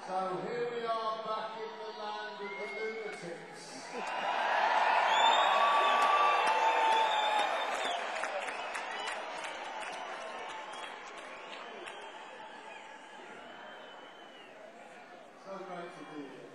So here we are back in the land of the lunatics. So great to be here.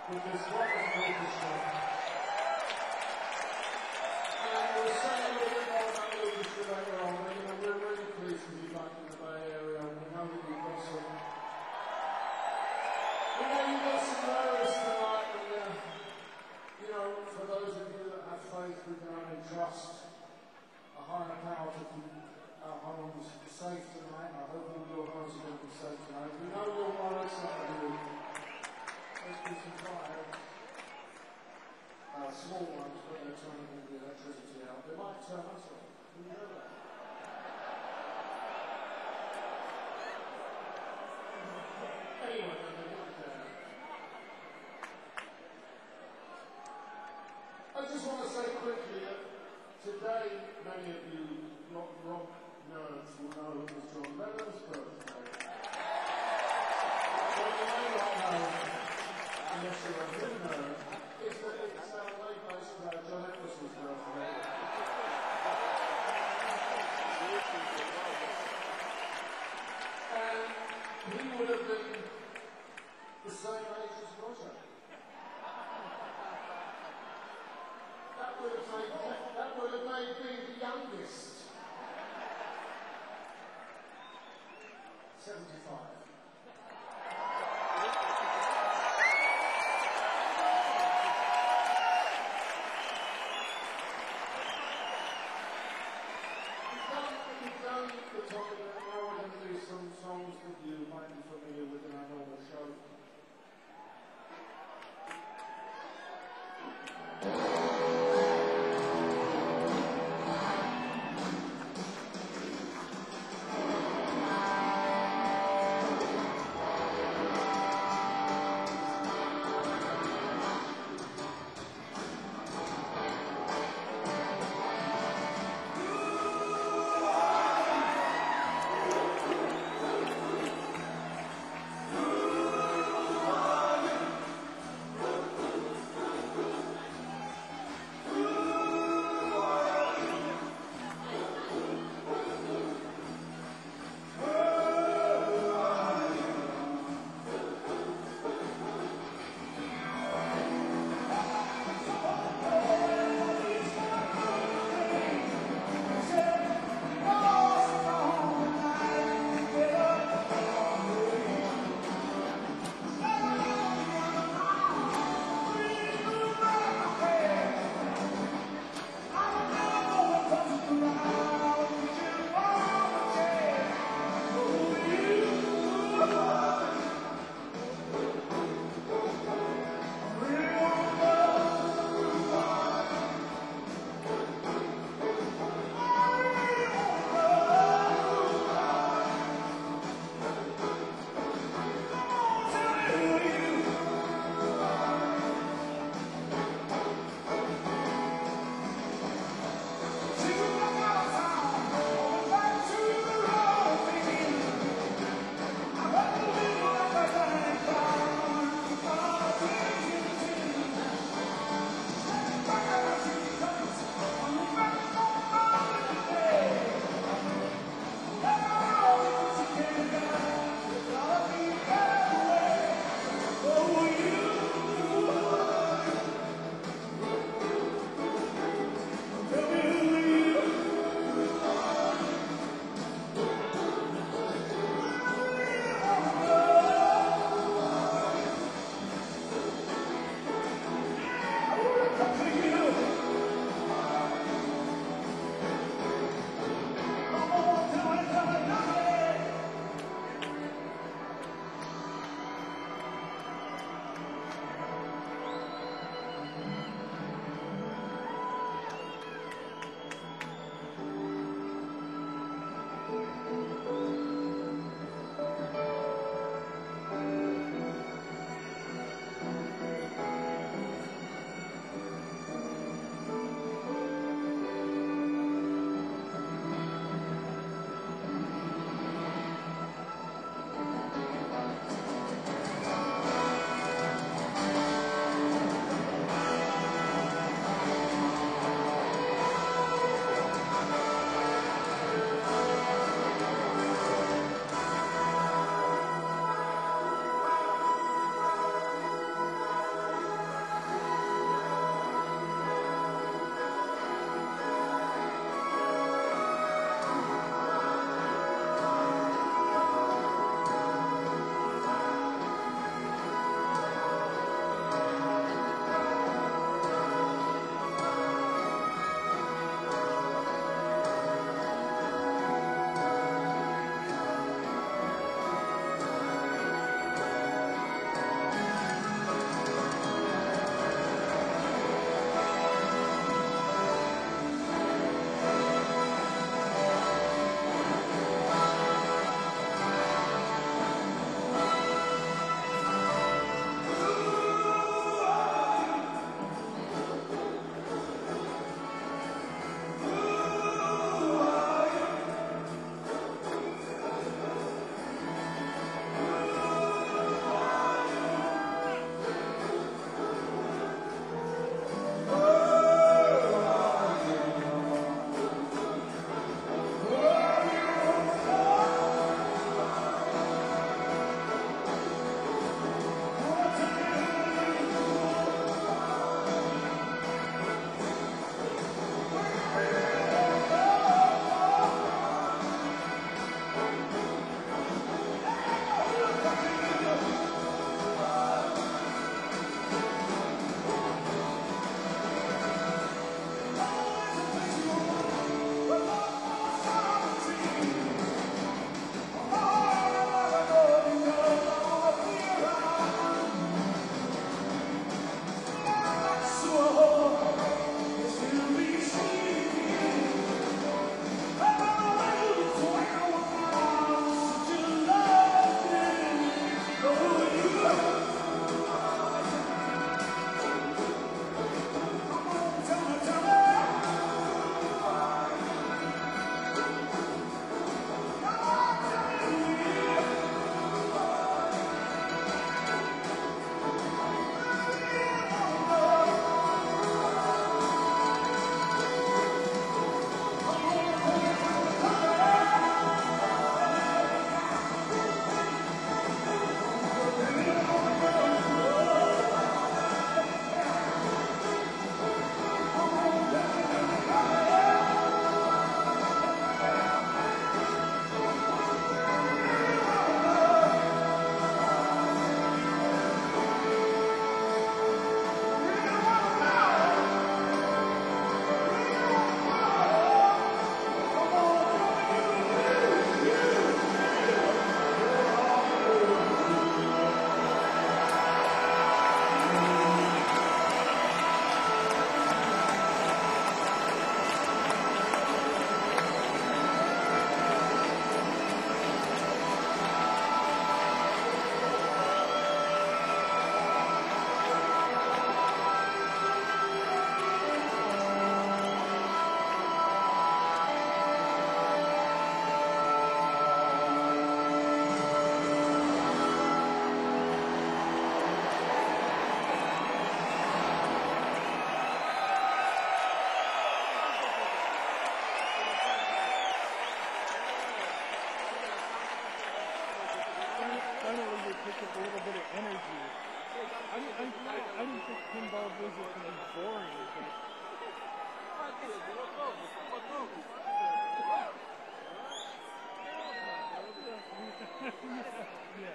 with this wonderful orchestra. And we'll say a little bit more about the orchestra later on, but we're really pleased to be back in the Bay Area, and we know that you've got some nerves tonight, and for those of you that have faith, we can only trust a higher power to keep our homes safe tonight. I hope all your homes are going to be safe tonight. We know you'll worry some of you. Let's do some fire. Small ones, but they're trying to get the electricity out. They might turn us off. You know that. Anyway, I just want to say quickly that today many of you rock nerds will know it was John Lennon's birthday. What you may not know, unless you're a good nerd, is that it's our late bass player John Edwards' birthday. And he would have been the same age as Roger. That would have made me the youngest. 75. We've done the topic, and now we're going to do some songs that you might be familiar with in our normal show. television is boring. Yeah.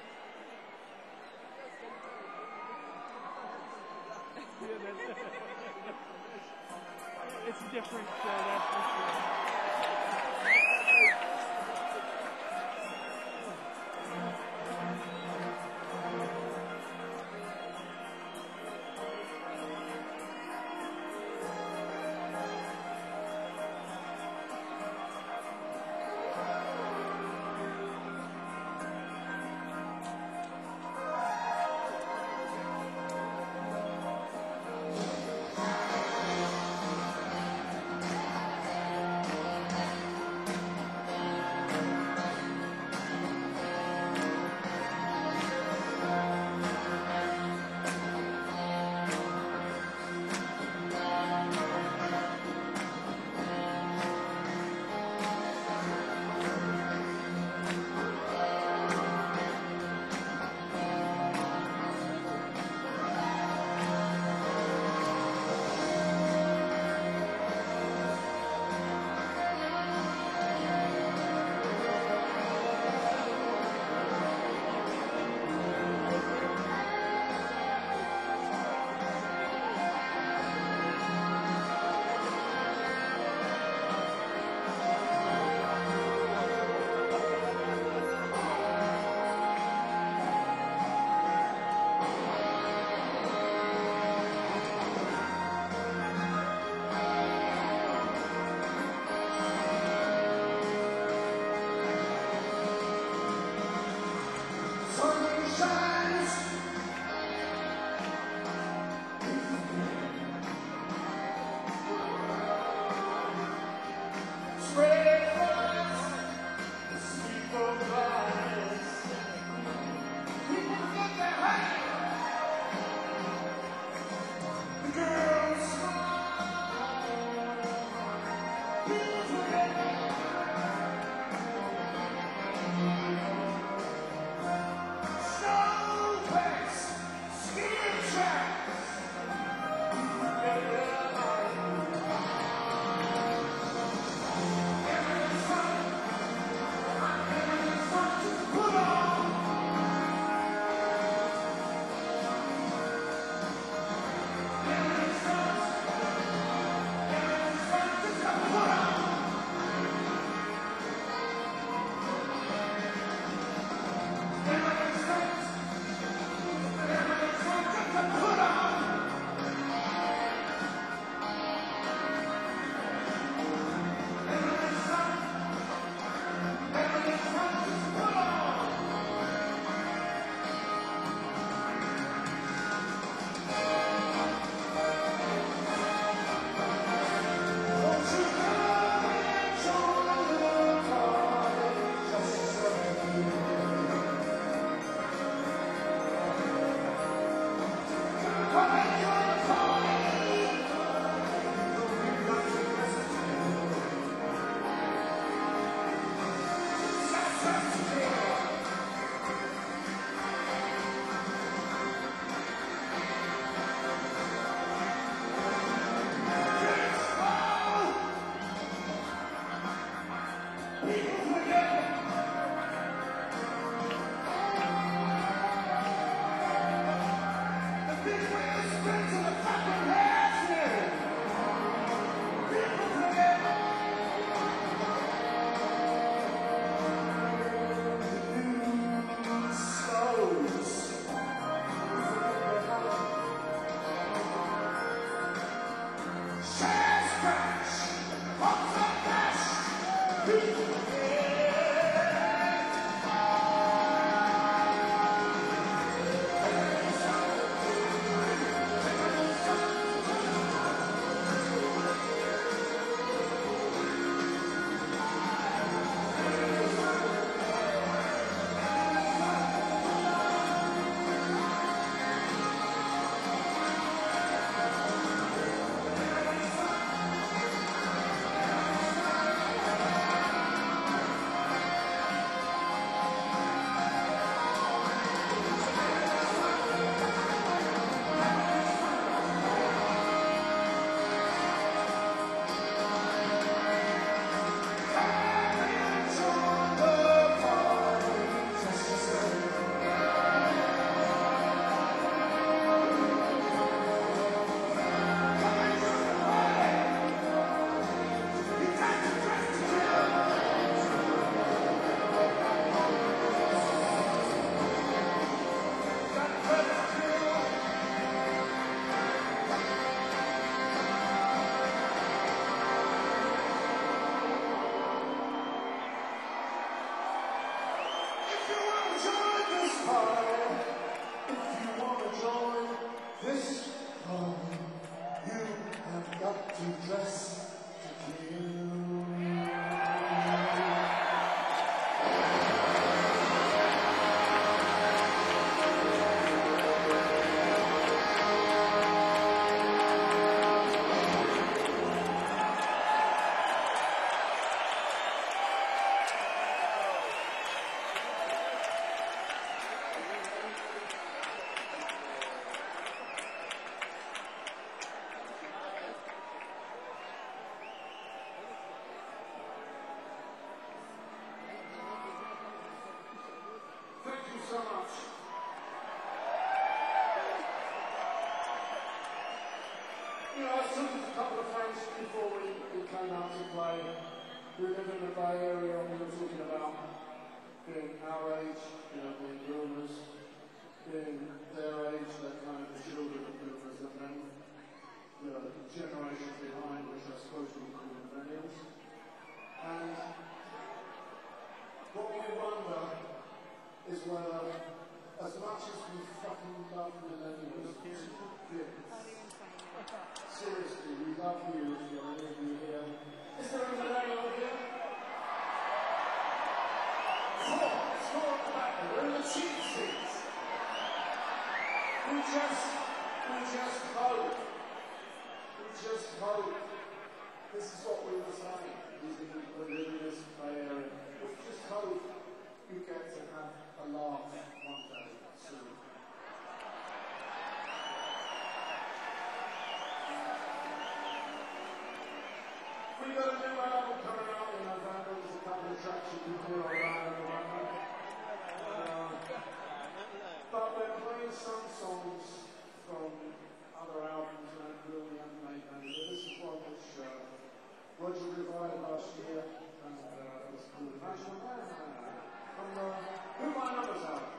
It's a different show, that's for sure. Oh, you have got to dress to kill. Thank you so much. You know, I was talking to a couple of friends before we came out to play. We live in the Bay Area and we were talking about being our age, you know, being groomers, being their age, that kind of the children of groomers, and then the generation behind, which I suppose we call millennials. And what we wonder is whether, as much as we fucking love millennials, kids, seriously, we love you if you're any of you here. Is there a millennial here? Four at the back there, we're in the cheap seats. We just hope. We just hope. This is what we were saying. These people who live in this Bay Area. We just hope you get to have a laugh one day soon. We got a new album coming out in November. There's a couple of tracks you can hear around the moment. But we're playing some songs from other albums and really haven't made any. This is one which Roger recorded last year, and it was called National Man. From Who My Numbers Out.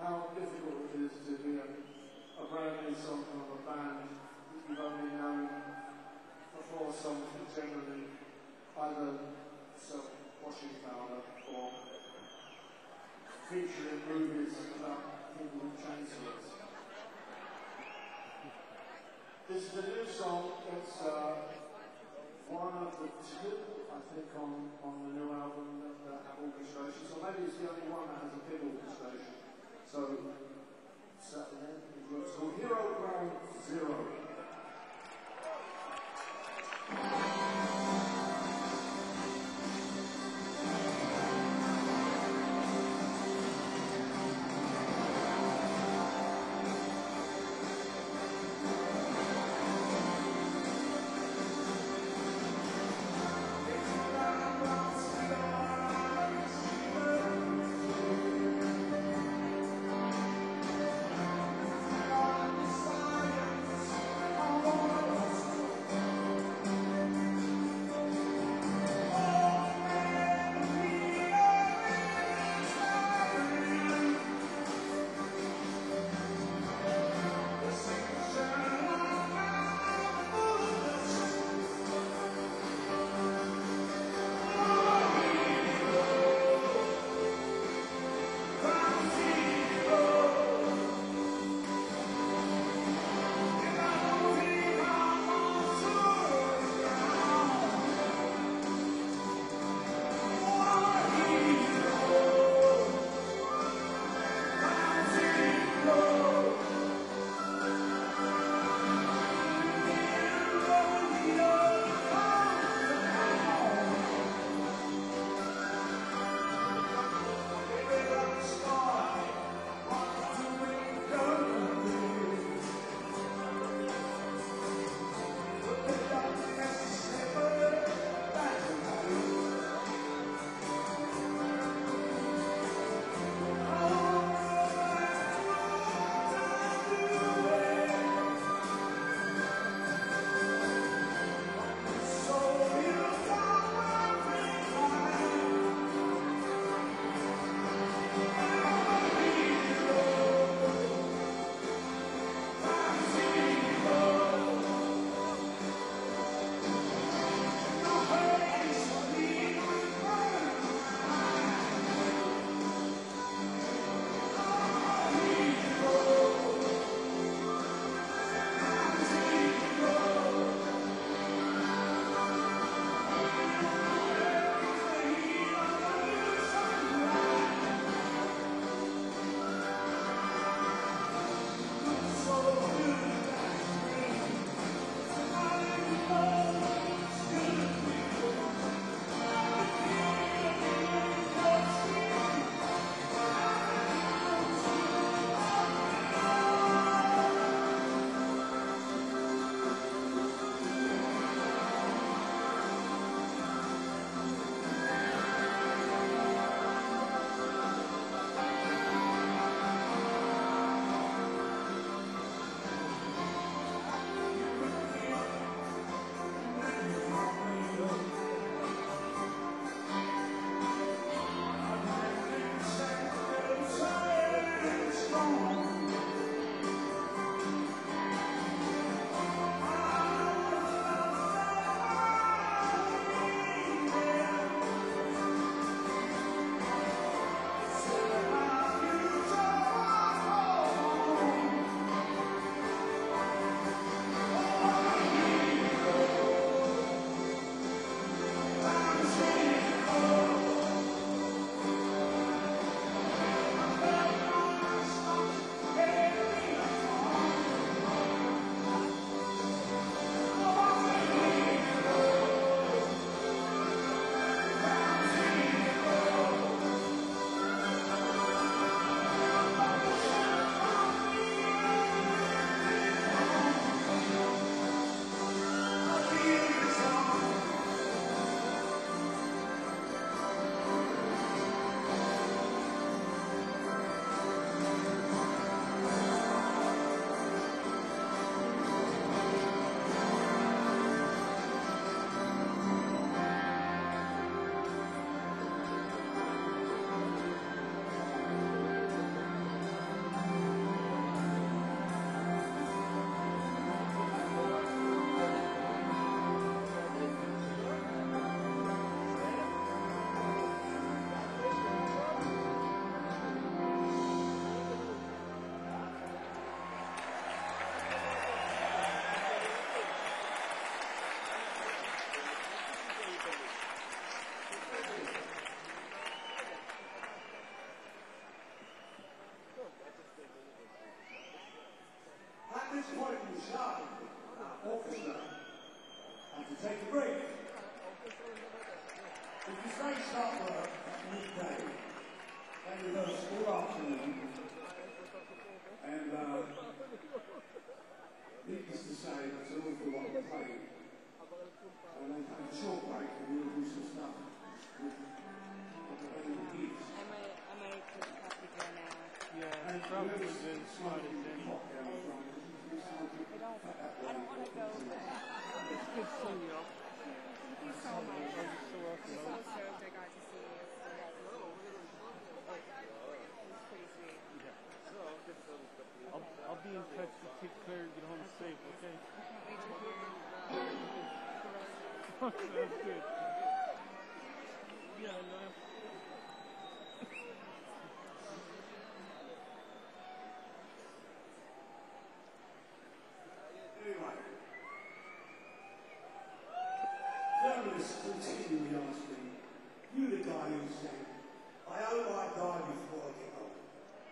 how difficult it is to hear a brand new song from a band that you've only known for 4 songs that generally either sell washing powder or feature in movies about people with chainsaws. This is a new song. It's one of the 2, I think, on the new album that have orchestration. So maybe it's the only one that has a big orchestration. So, it's called Hero Ground Zero. point in the show, orchestra, and to take a break. If you say start work at midday, they rehearse all afternoon, and needless to say, that's an awful lot of playing. And then have a short break and we'll do some stuff with the kids. I might put a copy there now. Yeah, probably been spotted then. I don't want to go back. It's good seeing you. Thank you so much. You're so welcome. I'm so stoked I got to see you. It was pretty sweet. I'll be in touch to take care and get home safe, okay? I can't wait to hear Sounds good. Yeah, I know. Anyway, journalists continually ask me, you the guy who said, I hope I die before I get old.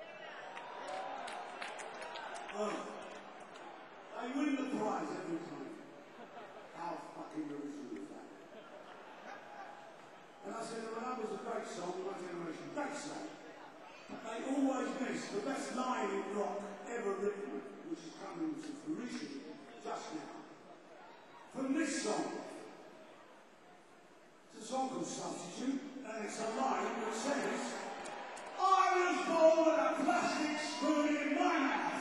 They win the prize every time. How fucking original is that? And I said, well, that was a great song, My Generation, great song. But they always miss the best line in rock ever written, which is coming to fruition just now. From this song. It's a song called Substitute, and it's a line that says, I was born with a plastic spoon in my mouth.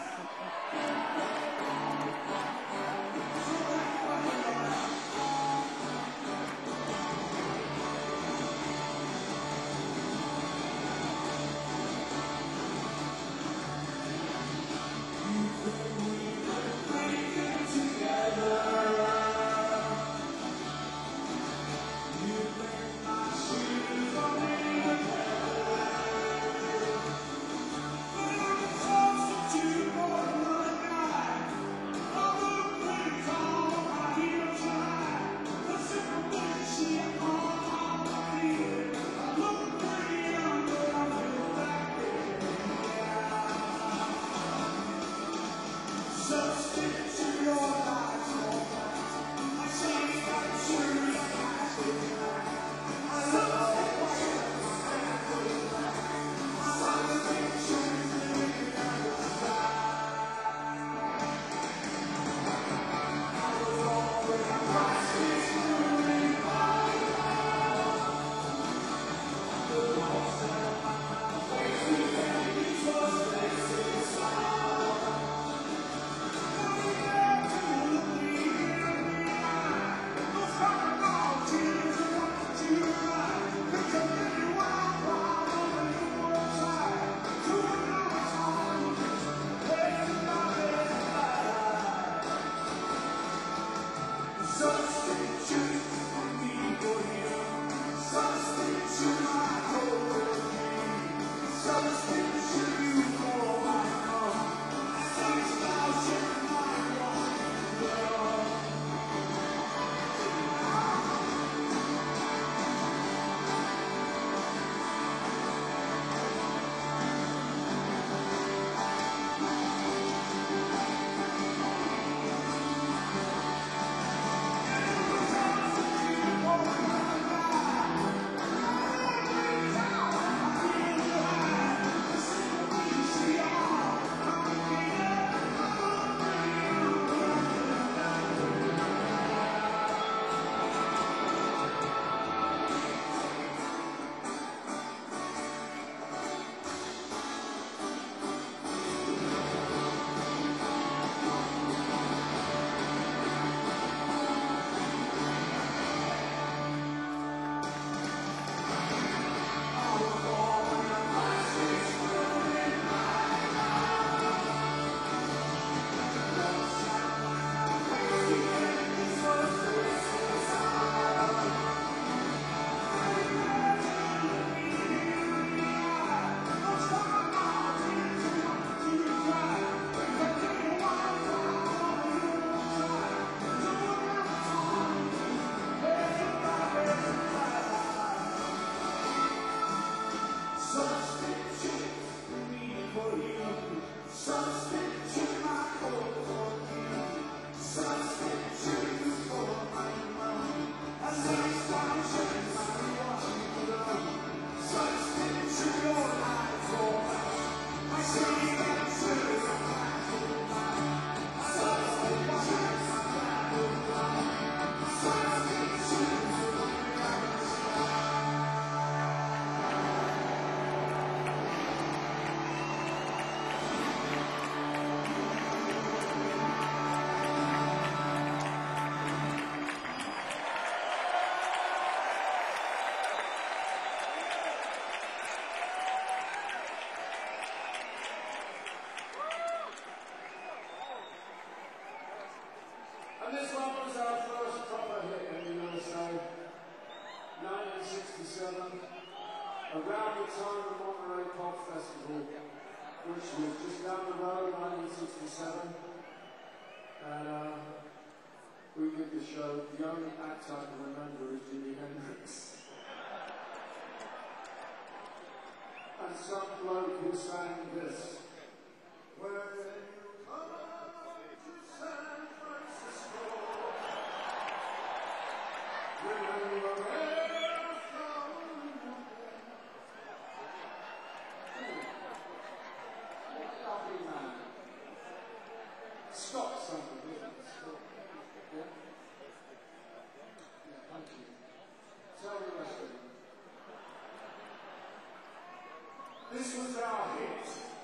And this one was our first proper hit in the USA, 1967, around the time of Monterey Pop Festival, which was just down the road, 1967. And we did the show. The only act I can remember is Jimi Hendrix. And some bloke who sang this. When you come to San Francisco, remember where from lovely man. Scott something, isn't it? Scott. Yeah? Yeah, thank you. Tell the rest of it. This was our hit.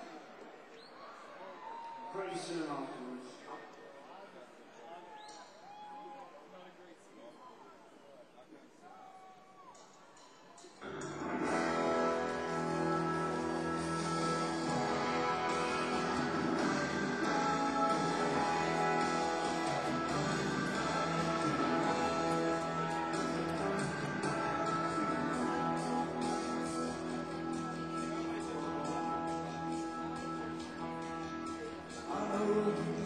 Pretty soon afterwards. I know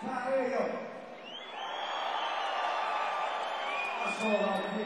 Now, there you go. That's all right.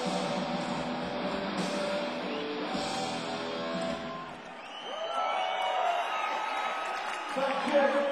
Thank you.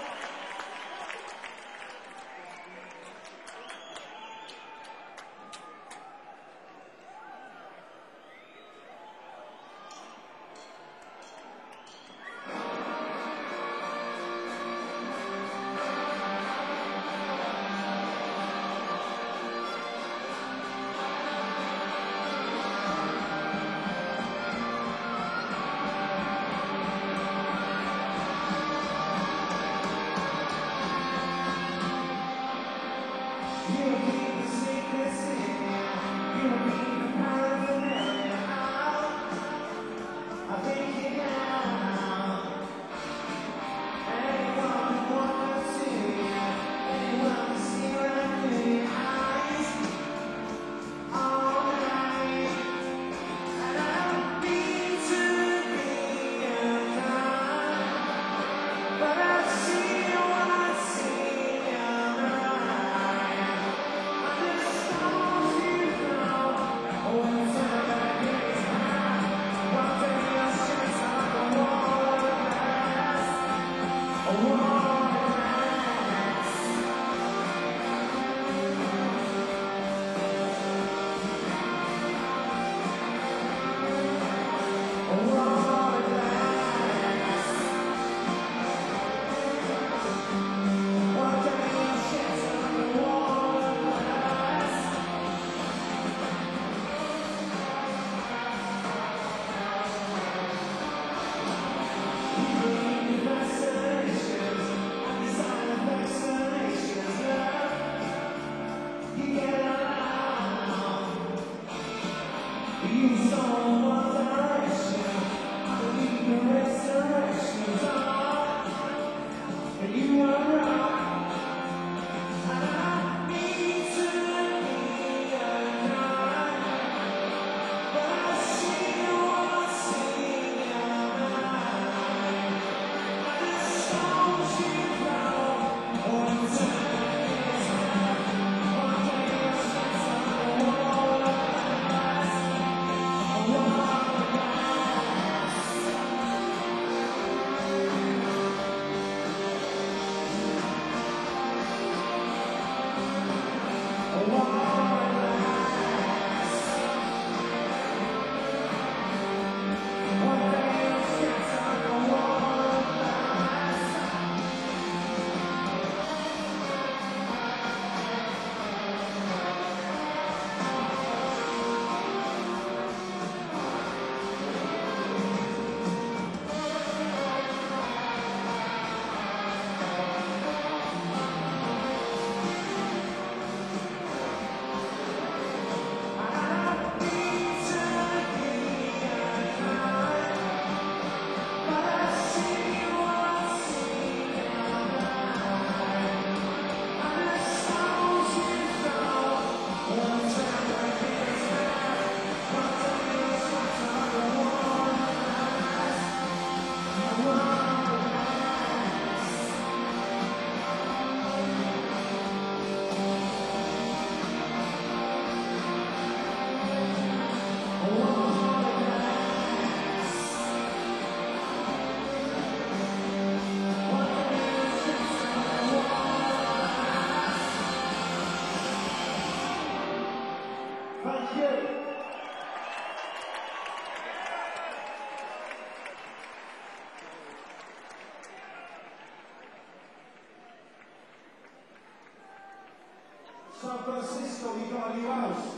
San Francisco, we got a new house.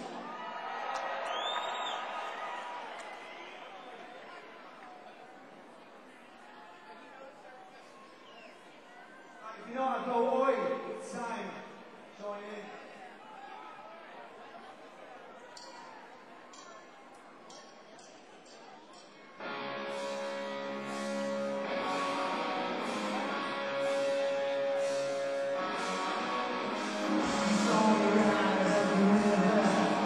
If you know how to go, oi, it's time. Join in. It's all around the river.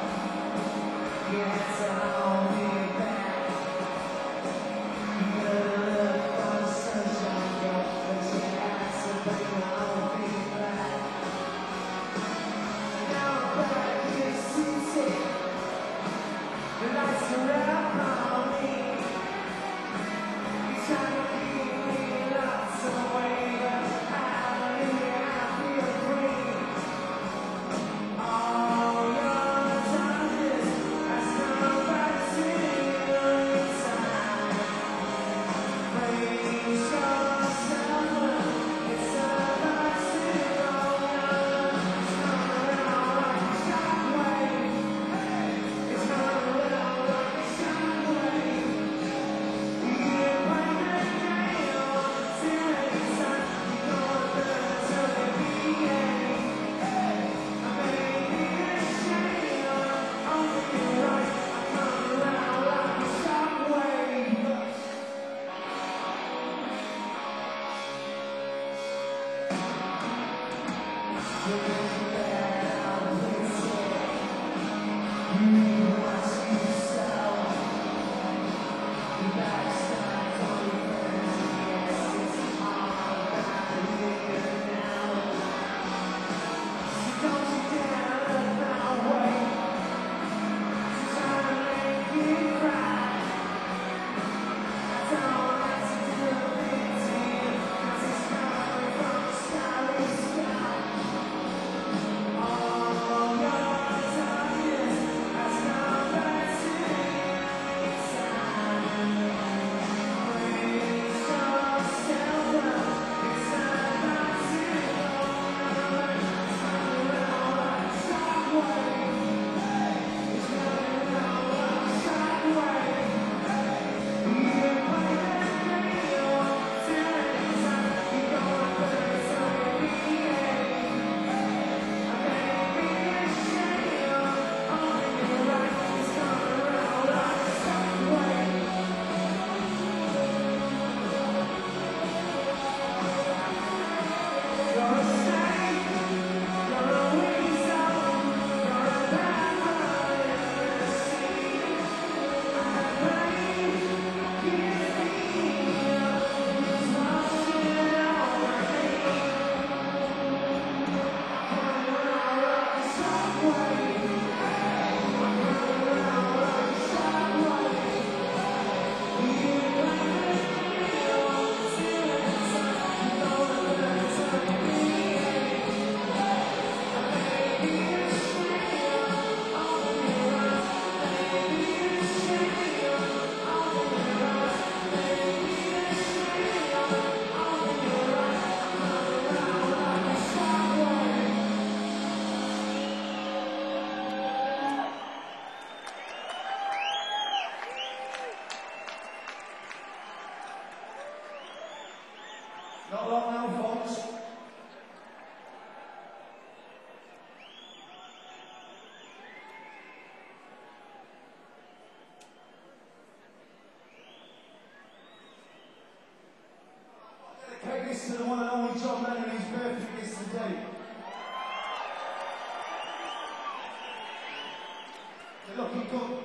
Not long now, folks. I dedicate this to the one and only John Lennon, whose birthday is today. The lucky good.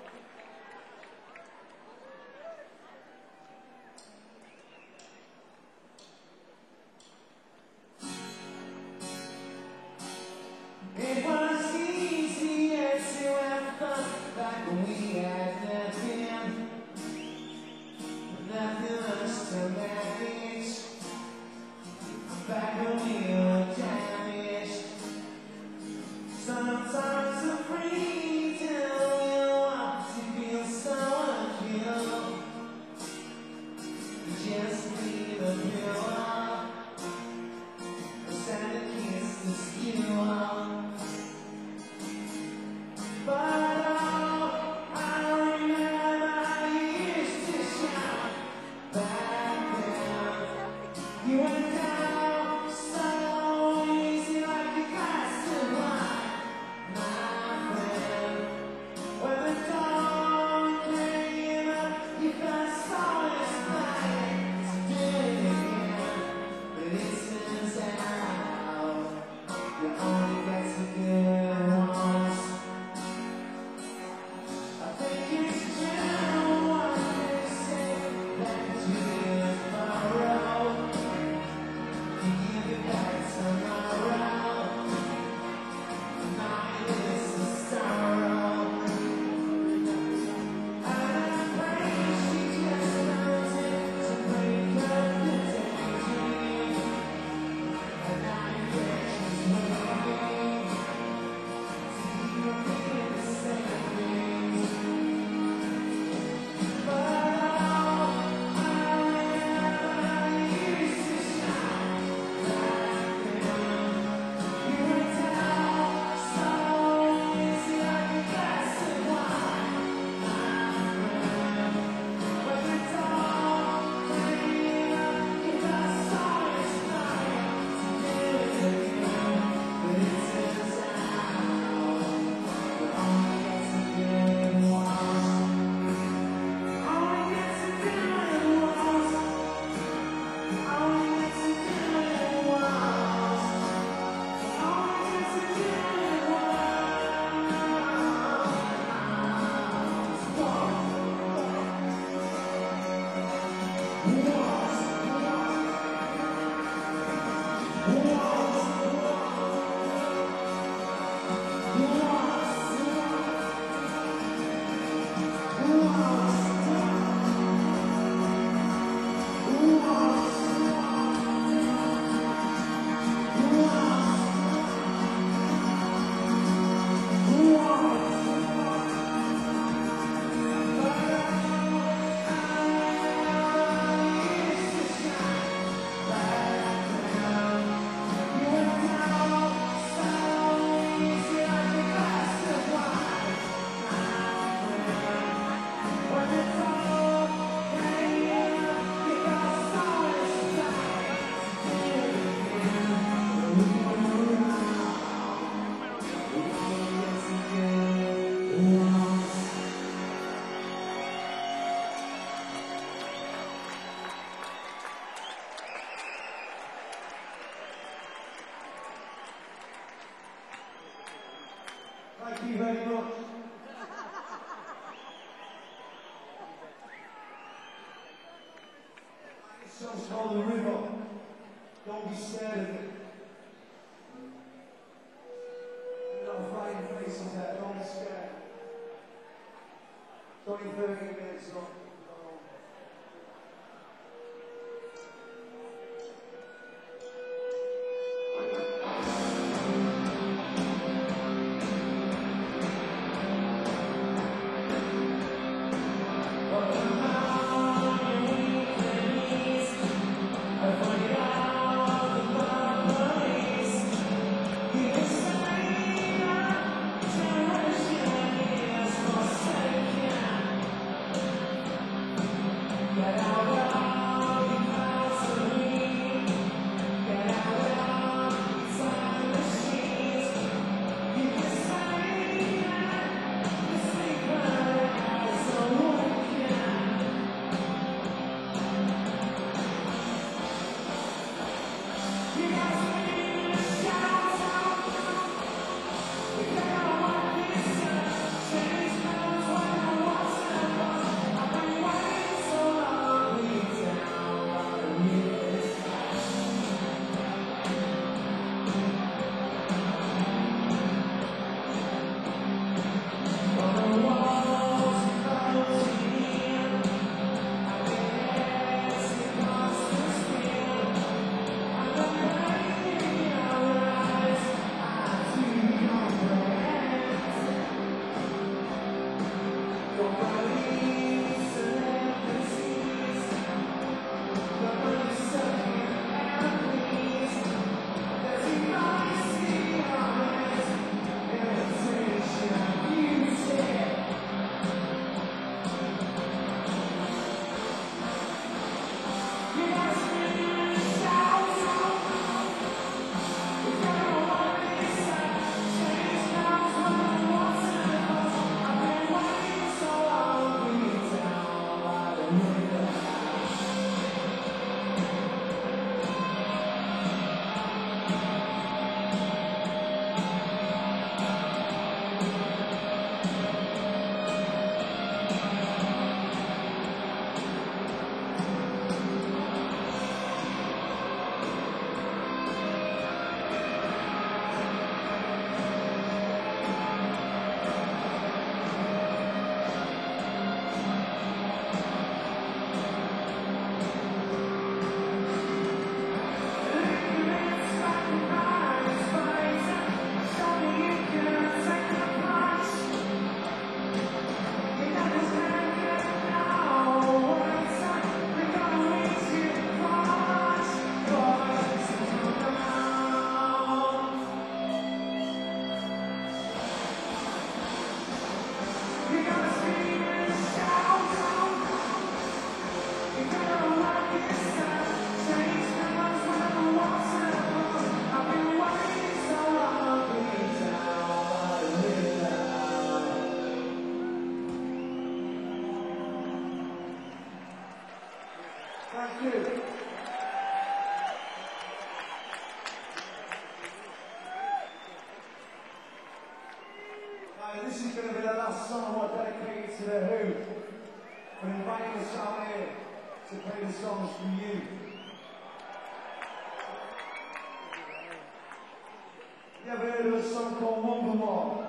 It was easy as you have fun back when we had nothing, nothing else to manage. Back when we were damaged. Sometimes the freedom will Thank you very much. This song's called The River. Don't be scared of it. You've got a frightened faces there, don't be scared. It's only 30 minutes long. Thank you. This is going to be the last song I want dedicated to The Who. For inviting us out here to play the songs for you. You ever heard of a song called Wonderwall?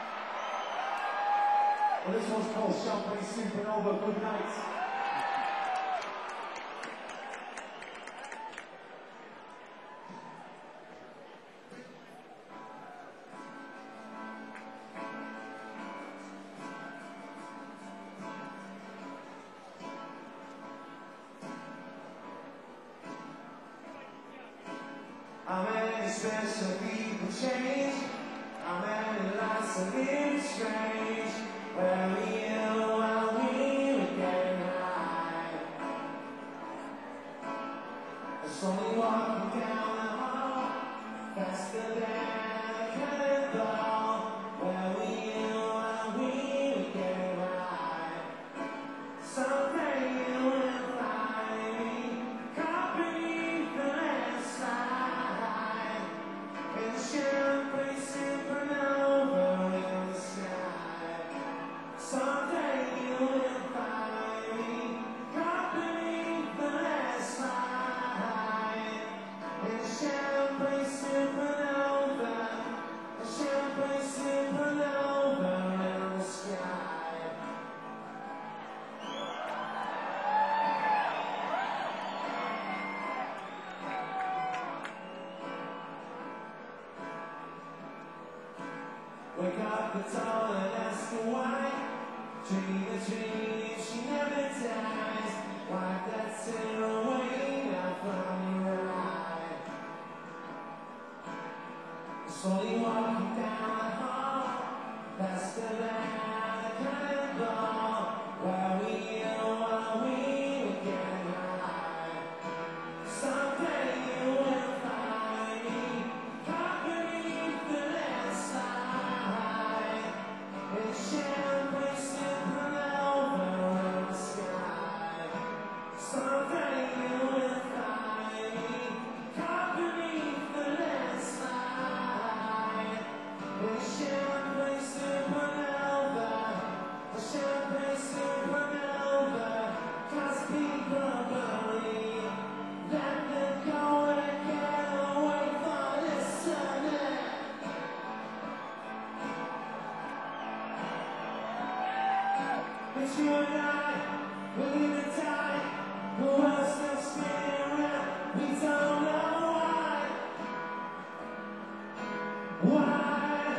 Well, this one's called Champagne Supernova. Good night. How many special people change? How many lives are living strange? Where were you while we were getting high? It's only walking down the hall, faster than a cannonball. Where were you while we were getting high? Someday you will find me caught beneath the landslide in the champagne supernova in the sky. Someday you will find me caught beneath the landslide in the champagne supernova in the sky. Wake up the tall and ask her why. Dream a dream, she never dies. Wipe that tear away now from your eye. Slowly walking down the hall, faster than a cannonball. Where were you while we were getting high? Someday you will find me caught beneath the landslide in champagne supernova in the sky. Someday you will find me caught beneath the landslide in champagne supernova, champagne supernova. 'Cause people believe that they're gonna get away for listening. But you and I, we live and die. The world's still spinning around. We don't know why. Why?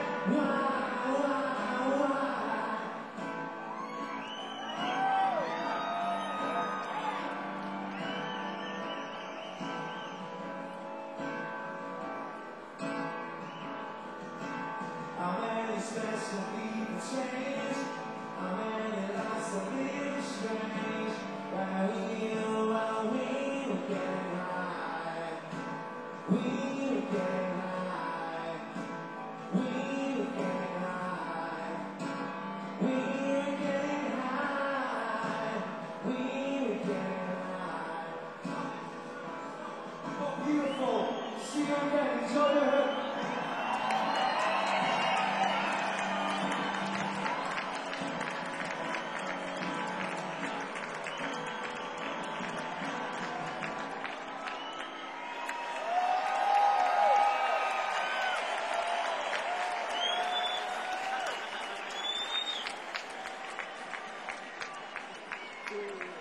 How many special people change? How many lives are living strange? Where were you while we were getting high? We were getting high. We were getting high. We were getting high. We were getting high. Oh, beautiful. See you again. Enjoy your hook. Yeah.